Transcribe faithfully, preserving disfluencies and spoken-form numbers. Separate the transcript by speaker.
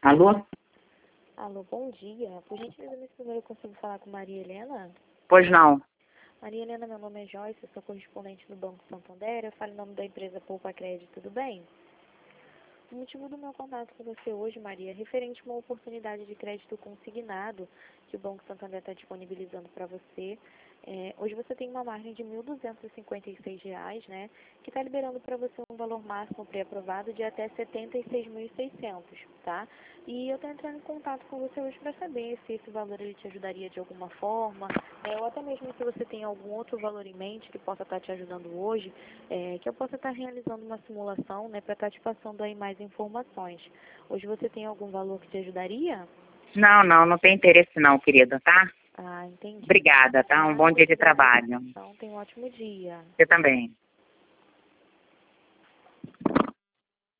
Speaker 1: Alô?
Speaker 2: Alô, bom dia. Por gentileza, nesse número eu consigo falar com Maria Helena?
Speaker 1: Pois não.
Speaker 2: Maria Helena, meu nome é Joyce, eu sou correspondente do Banco Santander, eu falo em nome da empresa Poupa Crédito, tudo bem? O motivo do meu contato com você hoje, Maria, é referente a uma oportunidade de crédito consignado que o Banco Santander está disponibilizando para você. É, hoje você tem uma margem de mil duzentos e cinquenta e seis reais, né, que está liberando para você um valor máximo pré-aprovado de até setenta e seis mil e seiscentos, tá? E eu estou entrando em contato com você hoje para saber se esse valor ele te ajudaria de alguma forma, né, ou até mesmo se você tem algum outro valor em mente que possa estar te ajudando hoje, é, que eu possa estar realizando uma simulação, né, para estar te passando aí mais informações. Hoje você tem algum valor que te ajudaria?
Speaker 1: Não, não, não tem interesse não, querida, tá?
Speaker 2: Ah, entendi.
Speaker 1: Obrigada, tá? Um bom dia de trabalho.
Speaker 2: Então, tenha um ótimo dia.
Speaker 1: Você também.